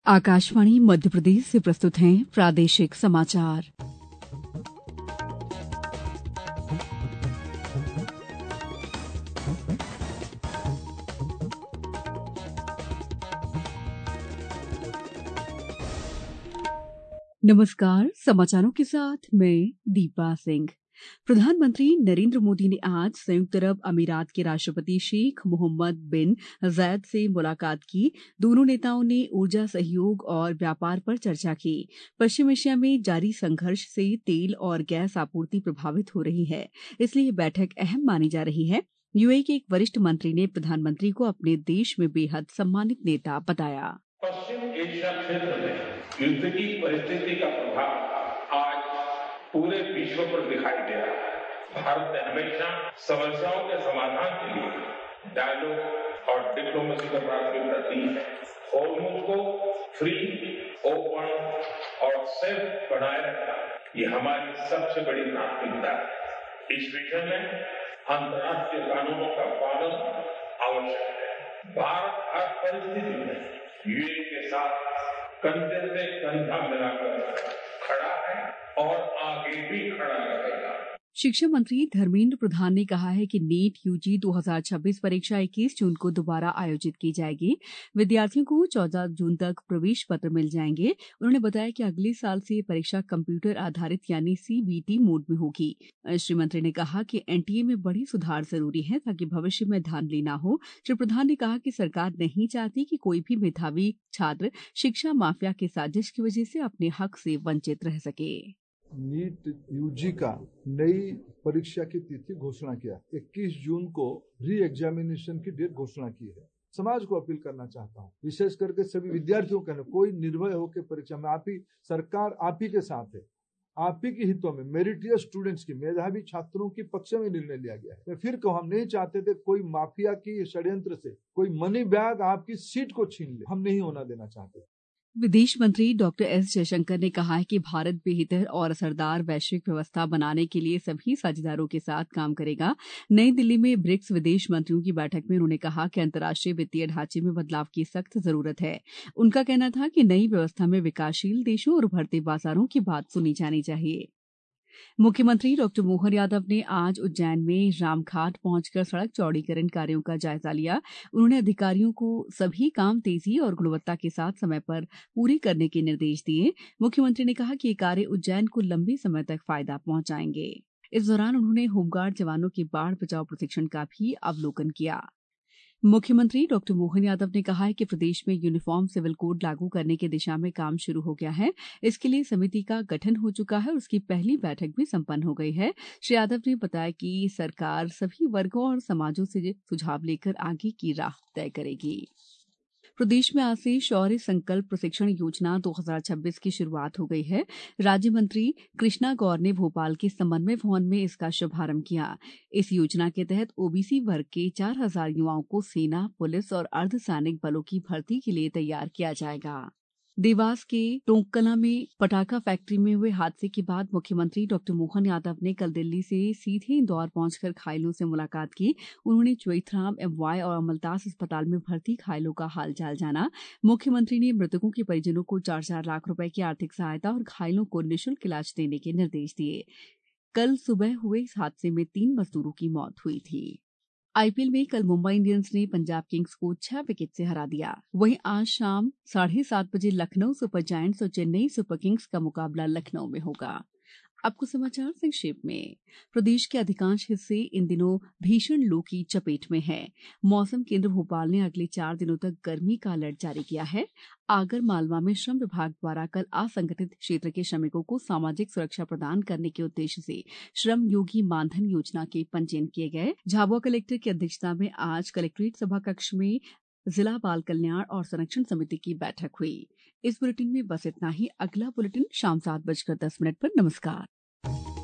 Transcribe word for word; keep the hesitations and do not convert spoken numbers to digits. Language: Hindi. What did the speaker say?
आकाशवाणी मध्य प्रदेश से प्रस्तुत हैं प्रादेशिक समाचार। नमस्कार, समाचारों के साथ मैं दीपा सिंह। प्रधानमंत्री नरेंद्र मोदी ने आज संयुक्त अरब अमीरात के राष्ट्रपति शेख मोहम्मद बिन जायद से मुलाकात की। दोनों नेताओं ने ऊर्जा सहयोग और व्यापार पर चर्चा की। पश्चिम एशिया में जारी संघर्ष से तेल और गैस आपूर्ति प्रभावित हो रही है, इसलिए यह बैठक अहम मानी जा रही है। यूएई के एक वरिष्ठ मंत्री ने प्रधानमंत्री को अपने देश में बेहद सम्मानित नेता बताया। पश्चिम एशिया क्षेत्र में युद्ध की परिस्थिति का प्रभाव आज पूरे विश्व पर दिखाई दे रहा है। भारत ने हमेशा समस्याओं के समाधान के लिए डायलॉग और डिप्लोमेसी को प्राथमिकता दी है। होर्मुज को फ्री, ओपन और सेफ बनाए रखना ये हमारी सबसे बड़ी प्राथमिकता है। इस विषय में अंतर्राष्ट्रीय कानूनों का पालन आवश्यक है। भारत हर परिस्थिति में यूएई के साथ कंधे से कंधा मिलाकर खड़ा है और आगे भी खड़ा रहेगा। शिक्षा मंत्री धर्मेंद्र प्रधान ने कहा है कि नीट यूजी दो हज़ार छब्बीस परीक्षा इक्कीस जून को दोबारा आयोजित की जाएगी। विद्यार्थियों को चौदह जून तक प्रवेश पत्र मिल जाएंगे। उन्होंने बताया कि अगले साल से ये परीक्षा कंप्यूटर आधारित यानी सीबीटी मोड में होगी। श्री मंत्री ने कहा कि एनटीए में बड़ी सुधार जरूरी है ताकि भविष्य में धांधली न हो। श्री प्रधान ने कहा कि सरकार नहीं चाहती कि कोई भी मेधावी छात्र शिक्षा माफिया की साजिश की वजह से अपने हक से वंचित रह सके। नीट यूजी का नई परीक्षा की तिथि घोषणा किया। इक्कीस जून को री एग्जामिनेशन की डेट घोषणा की है। समाज को अपील करना चाहता हूँ, विशेष करके सभी विद्यार्थियों का, कोई निर्भय होकर परीक्षा में, आप ही सरकार आप ही के साथ है। आप ही के हितों में मेरिटियस स्टूडेंट्स की, मेधावी छात्रों की पक्ष में निर्णय लिया गया है। मैं फिर कहूँ, हम नहीं चाहते थे कोई माफिया की षड्यंत्र से कोई मनी बैग आपकी सीट को छीन ले, हम नहीं होना देना चाहते। विदेश मंत्री डॉक्टर एस जयशंकर ने कहा है कि भारत बेहतर और असरदार वैश्विक व्यवस्था बनाने के लिए सभी साझेदारों के साथ काम करेगा। नई दिल्ली में ब्रिक्स विदेश मंत्रियों की बैठक में उन्होंने कहा कि अंतर्राष्ट्रीय वित्तीय ढांचे में बदलाव की सख्त जरूरत है। उनका कहना था कि नई व्यवस्था में विकासशील देशों और उभरते बाजारों की बात सुनी जानी चाहिए। मुख्यमंत्री डॉक्टर मोहन यादव ने आज उज्जैन में रामघाट पहुंचकर सड़क चौड़ीकरण कार्यों का जायजा लिया। उन्होंने अधिकारियों को सभी काम तेजी और गुणवत्ता के साथ समय पर पूरे करने के निर्देश दिए। मुख्यमंत्री ने कहा कि ये कार्य उज्जैन को लंबे समय तक फायदा पहुंचाएंगे। इस दौरान उन्होंने होमगार्ड जवानों के बाढ़ बचाव प्रशिक्षण का भी अवलोकन किया। मुख्यमंत्री डॉक्टर मोहन यादव ने कहा है कि प्रदेश में यूनिफॉर्म सिविल कोड लागू करने की दिशा में काम शुरू हो गया है। इसके लिए समिति का गठन हो चुका है और उसकी पहली बैठक भी संपन्न हो गई है। श्री यादव ने बताया कि सरकार सभी वर्गों और समाजों से सुझाव लेकर आगे की राह तय करेगी। प्रदेश में आज से शौर्य संकल्प प्रशिक्षण योजना दो हज़ार छब्बीस की शुरुआत हो गई है। राज्य मंत्री कृष्णा गौर ने भोपाल के समन्वय भवन में इसका शुभारंभ किया। इस योजना के तहत ओबीसी वर्ग के चार हज़ार युवाओं को सेना, पुलिस और अर्धसैनिक बलों की भर्ती के लिए तैयार किया जाएगा। देवास के टोंककला में पटाखा फैक्ट्री में हुए हादसे के बाद मुख्यमंत्री डॉक्टर मोहन यादव ने कल दिल्ली से सीधे इंदौर पहुंचकर घायलों से मुलाकात की। उन्होंने चोइथराम, एमवाय और अमलतास अस्पताल में भर्ती घायलों का हालचाल जाना। मुख्यमंत्री ने मृतकों के परिजनों को चार चार लाख रुपए की आर्थिक सहायता और घायलों को निःशुल्क इलाज देने के निर्देश दिए। कल सुबह हुए इस हादसे में तीन मजदूरों की मौत हुई थी। आईपीएल में कल मुंबई इंडियंस ने पंजाब किंग्स को छह विकेट से हरा दिया। वहीं आज शाम साढ़े सात बजे लखनऊ सुपर जायंट्स और चेन्नई सुपर किंग्स का मुकाबला लखनऊ में होगा। अब कुछ समाचार संक्षेप में। प्रदेश के अधिकांश हिस्से इन दिनों भीषण लू की चपेट में है। मौसम केंद्र भोपाल ने अगले चार दिनों तक गर्मी का अलर्ट जारी किया है। आगर मालवा में श्रम विभाग द्वारा कल असंगठित क्षेत्र के श्रमिकों को सामाजिक सुरक्षा प्रदान करने के उद्देश्य से श्रम योगी मानधन योजना के पंजीयन किए गए। झाबुआ कलेक्टर की अध्यक्षता में आज कलेक्ट्रेट सभा कक्ष में जिला बाल कल्याण और संरक्षण समिति की बैठक हुई। इस बुलेटिन में बस इतना ही। अगला बुलेटिन शाम सात बजकर दस मिनट पर। नमस्कार।